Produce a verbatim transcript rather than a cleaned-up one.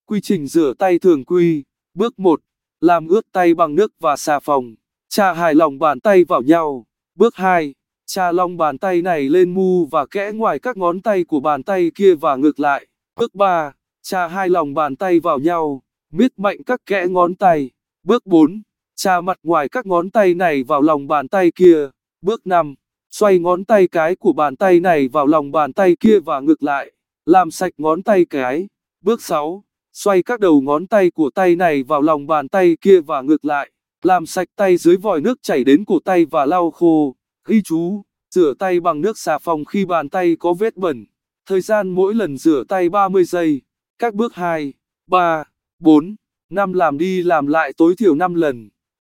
Quy trình rửa tay thường quy. Bước một. Làm ướt tay bằng nước và xà phòng. Chà hai lòng bàn tay vào nhau. Bước hai. Chà lòng bàn tay này lên mu và kẽ ngoài các ngón tay của bàn tay kia và ngược lại. Bước ba. Chà hai lòng bàn tay vào nhau, miết mạnh các kẽ ngón tay. Bước bốn. Chà mặt ngoài các ngón tay này vào lòng bàn tay kia. Bước năm. Xoay ngón tay cái của bàn tay này vào lòng bàn tay kia và ngược lại. Làm sạch ngón tay cái. Bước sáu. Xoay các đầu ngón tay của tay này vào lòng bàn tay kia và ngược lại. Làm sạch tay dưới vòi nước chảy đến cổ tay và lau khô. Ghi chú, rửa tay bằng nước xà phòng khi bàn tay có vết bẩn. Thời gian mỗi lần rửa tay ba mươi giây. Các bước hai, ba, bốn, năm làm đi làm lại tối thiểu năm lần.